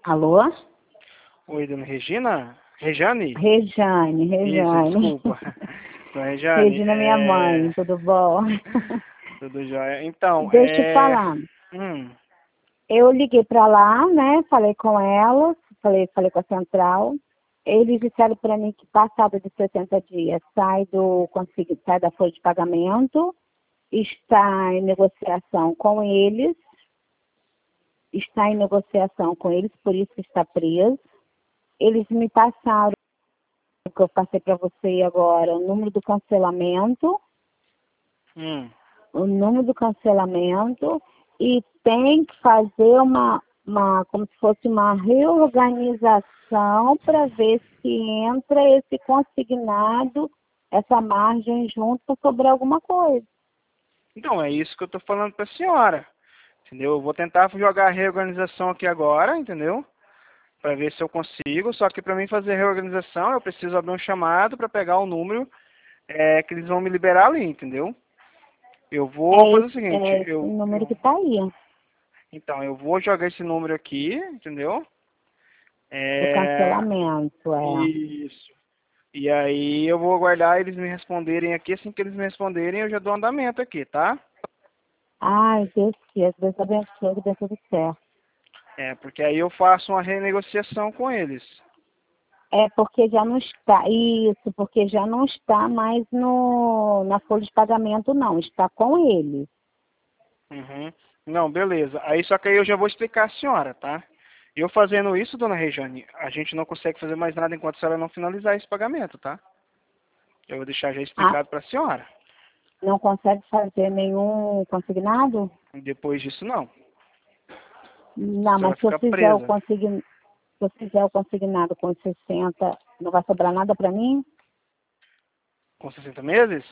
Alô? Oi, dona Regina? Rejane? Rejane. Isso, desculpa. Dona Rejane, Regina, minha mãe, tudo bom? tudo jóia. Então, Deixa eu te falar. Hum, Eu liguei pra lá, né? Falei com ela, falei com a central. Eles disseram para mim que passado de 60 dias sai da folha de pagamento, está em negociação com eles, por isso que está preso. Eles me passaram, o que eu passei para você agora, hum. o número do cancelamento e tem que fazer como se fosse uma reorganização para ver se entra esse consignado, essa margem junto para sobrar alguma coisa. Então, é isso que eu tô falando pra senhora. Entendeu? Eu vou tentar jogar a reorganização aqui agora, entendeu? Pra ver se eu consigo. Só que pra mim fazer a reorganização, eu preciso abrir um chamado pra pegar o número que eles vão me liberar ali, entendeu? Eu vou fazer o seguinte, É esse número que está aí, então, eu vou jogar esse número aqui, entendeu? do É, cancelamento, isso. E aí eu vou aguardar eles me responderem aqui. Assim que eles me responderem, eu já dou andamento aqui, tá? Ai, Deus abençoe, que dê tudo certo. Porque aí eu faço uma renegociação com eles. É porque já não está, isso, porque já não está mais na folha de pagamento, não, está com ele. Uhum. Não, beleza. Aí só que aí eu já vou explicar a senhora, tá? Eu fazendo isso, dona Rejane, a gente não consegue fazer mais nada enquanto a senhora não finalizar esse pagamento, tá? Eu vou deixar já Ah, explicado para a senhora. não consegue fazer nenhum consignado? Depois disso, não. A Não, senhora mas fica presa. se eu fizer o consignado com 60, não vai sobrar nada para mim? Com 60 meses?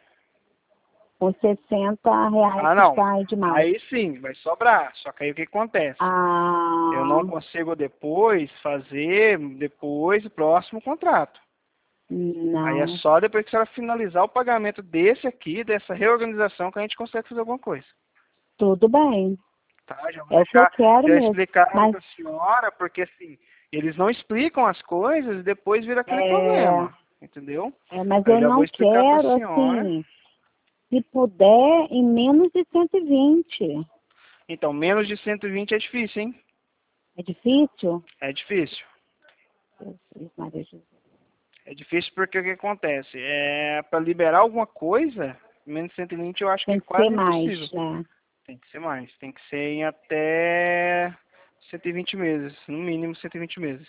Com 60 reais Ah, que não. está aí de margem. Aí sim, vai sobrar. Só que aí o que acontece? Eu não Ah, consigo depois fazer depois o próximo contrato. Aí é não. só depois que a senhora finalizar o pagamento desse aqui, dessa reorganização, que a gente consegue fazer alguma coisa. Tudo bem. Tá? Já vou É o que eu deixar quero já mesmo. explicado Mas para a senhora, porque assim, eles não explicam as coisas e depois vira aquele é, problema. Entendeu? mas Aí eu eu já vou não explicar para a quero, senhora. assim, se puder, em menos de 120. Então, menos de 120 é difícil, hein? É difícil? É difícil. Jesus, Maria Jesus. É difícil porque o que acontece? Para liberar alguma coisa, menos de 120 eu acho que é Tem que ser quase mais, impossível. né? Tem que ser mais. Tem que ser em até 120 meses. No mínimo 120 meses.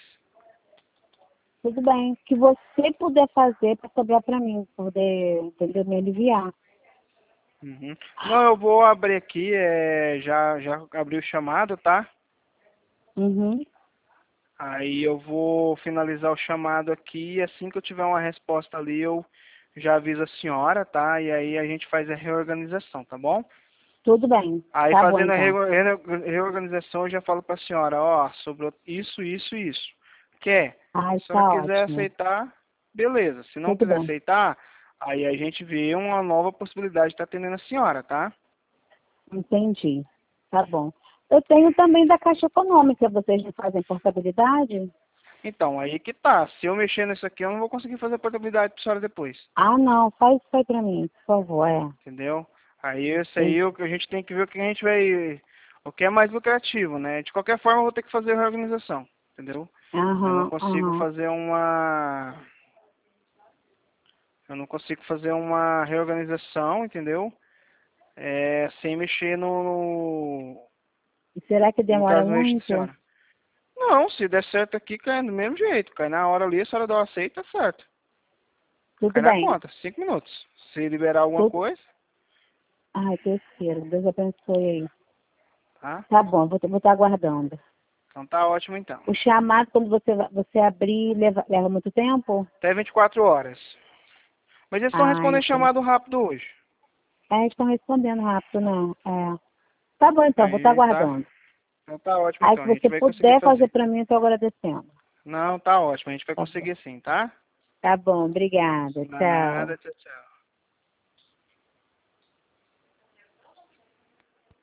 Tudo bem. O que você puder fazer para sobrar para mim, poder, entendeu? Me aliviar. Uhum. Não, eu vou abrir aqui, já abri o chamado, tá? Uhum. Aí eu vou finalizar o chamado aqui e assim que eu tiver uma resposta ali, eu já aviso a senhora, tá? E aí a gente faz a reorganização, tá bom? Tudo bem. Aí Tá bom, fazendo a então. reorganização, eu já falo para a senhora, ó, sobrou isso, isso, isso. Quer? Ai, Se a senhora tá quiser ótimo. aceitar, beleza. Se não Tudo quiser bem. aceitar, aí a gente vê uma nova possibilidade de estar atendendo a senhora, tá? Entendi. Tá bom. Eu tenho também da Caixa Econômica. Vocês não fazem portabilidade? Então, aí que tá. Se eu mexer nisso aqui, eu não vou conseguir fazer a portabilidade para a senhora depois. Ah, não. Faz isso aí pra mim, por favor. Entendeu? Aí isso aí Entendi. a gente tem que ver o que a gente vai. O que é mais lucrativo, né? De qualquer forma, eu vou ter que fazer a reorganização. Entendeu? Eu não Aham, consigo aham. fazer uma. Eu não consigo fazer uma reorganização, entendeu? Sem mexer E será que no demora cartão da muito? senhora. Não, se der certo aqui, cai do mesmo jeito. Cai na hora ali, a senhora dá o aceito, tá certo. Tudo Cai na bem. conta, 5 minutos. Se liberar alguma Tudo... coisa, Ai, terceiro. Deus abençoe aí. tá? Tá bom, vou estar aguardando. Então tá ótimo então. O chamado, quando você abrir, leva muito tempo? Até 24 horas. Mas eles estão Ah, respondendo então. chamado rápido hoje. É, estão respondendo rápido, né? É. Tá bom, então, vou estar Aí tá. aguardando. Então tá ótimo Aí, então. se A gente você vai conseguir puder fazer fazer. pra mim, eu tô agradecendo. Não, tá ótimo. A gente vai Tá bom. conseguir sim, tá? Tá bom, obrigada. Tchau. Nada, tchau, tchau.